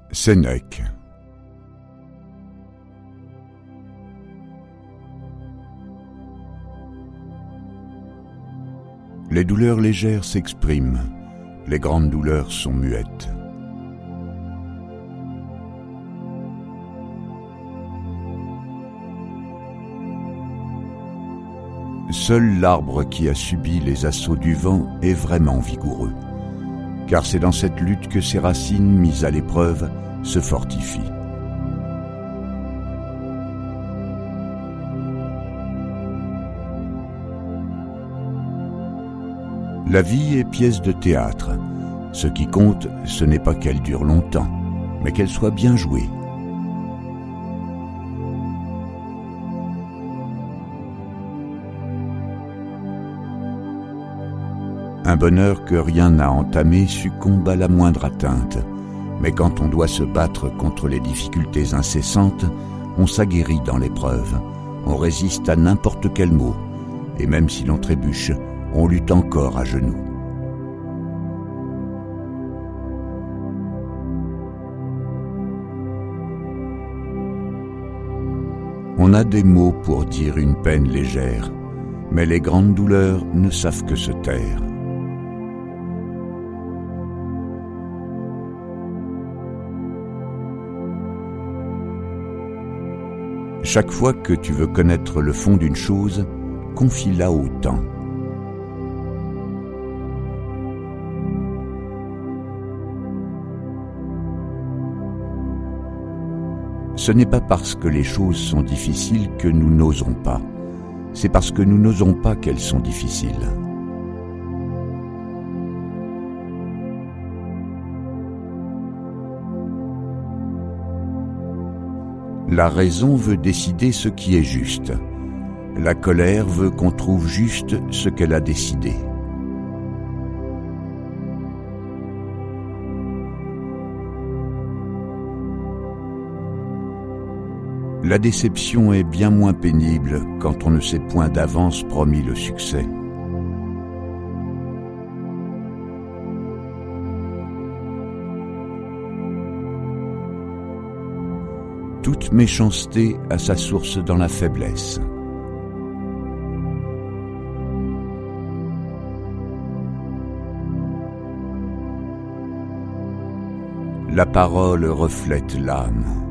Sénèque. Les douleurs légères s'expriment, les grandes douleurs sont muettes. Seul l'arbre qui a subi les assauts du vent est vraiment vigoureux, car c'est dans cette lutte que ses racines, mises à l'épreuve, se fortifient. La vie est pièce de théâtre. Ce qui compte, ce n'est pas qu'elle dure longtemps, mais qu'elle soit bien jouée. Un bonheur que rien n'a entamé succombe à la moindre atteinte, mais quand on doit se battre contre les difficultés incessantes, on s'aguerrit dans l'épreuve, on résiste à n'importe quel mot, et même si l'on trébuche, on lutte encore à genoux. On a des mots pour dire une peine légère, mais les grandes douleurs ne savent que se taire. Chaque fois que tu veux connaître le fond d'une chose, confie-la au temps. Ce n'est pas parce que les choses sont difficiles que nous n'osons pas. C'est parce que nous n'osons pas qu'elles sont difficiles. La raison veut décider ce qui est juste. La colère veut qu'on trouve juste ce qu'elle a décidé. La déception est bien moins pénible quand on ne s'est point d'avance promis le succès. Toute méchanceté a sa source dans la faiblesse. La parole reflète l'âme.